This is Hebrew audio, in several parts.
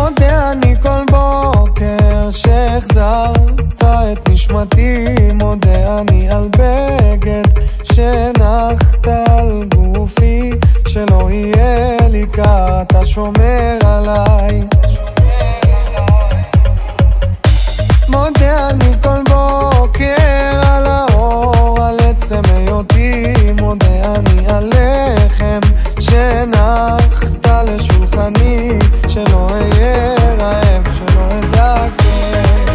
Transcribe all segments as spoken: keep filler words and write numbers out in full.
מודה אני כל בוקר שהחזרת את נשמתי, מודה אני על בגד שנחת על גופי, שלא יהיה לי קר, אתה שומר עליי. מודה אני כל בוקר על האור, על עצם היותי, מודה אני על לחם שנחת לשולחני, שלא אהיה רעב, שלא אדכא.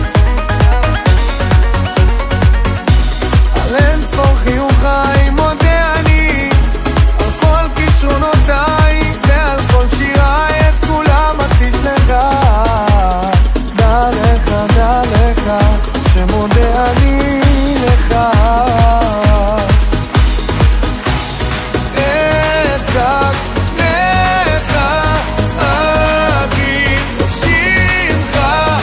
על אין צפור חיוכי מודה אני, על כל כישרונותיי ועל כל שיריי, את כולם אקדיש לך. דע לך, דע לך, שמודה אני לך. אצעק לך, אגיד בשמך,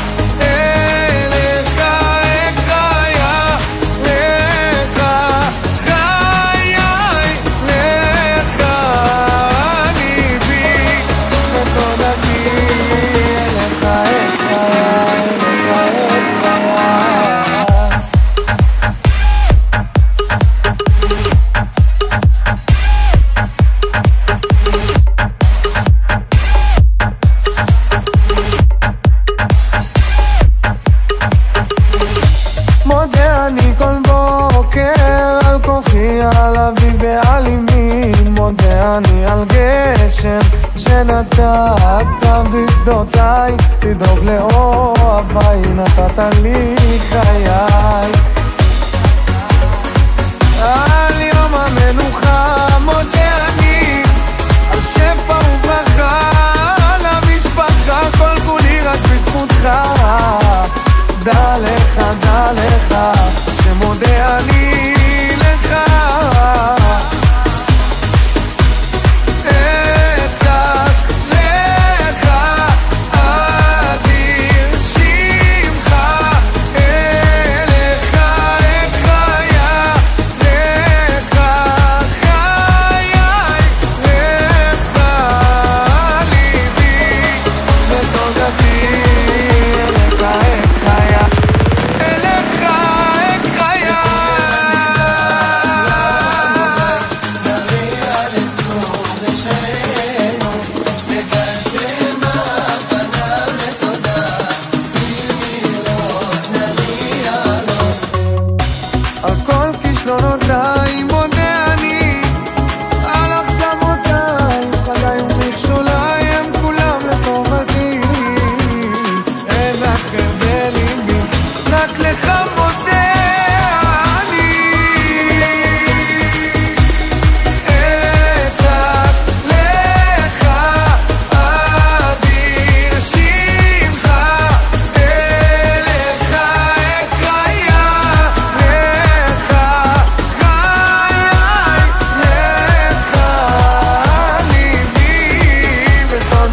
אליך אקרא, לך חיי, לך ליבי ותודתי, אליך אקרא, אליך אקרא. מודה אני כל בוקר על כוחי, על אבי ועל אמי, מודה אני על גשם שנתת בשדותיי, לדאוג לאוהביי, נתת לי חיי. על יום המנוחה מודה אני, על שפע וברכה, על המשפחה, כל כולי רק בזכותך. דע לך, דע לך, שמודה אני לך. אצעק לך, אדיר שמך, אליך אקרא, לך חיי, לך ליבי ותודתי, אליך אקרא. על כל כישלונותיי מודה אני, על אכזבותיי, חגי ומכשולי, הם כולם לטובתי. אין אחר בליבי, רק לך מודה אני. אצעק לך, אדיר שמך, אליך אקרא,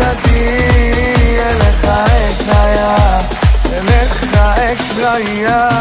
אליך אקרא, אליך אקרא.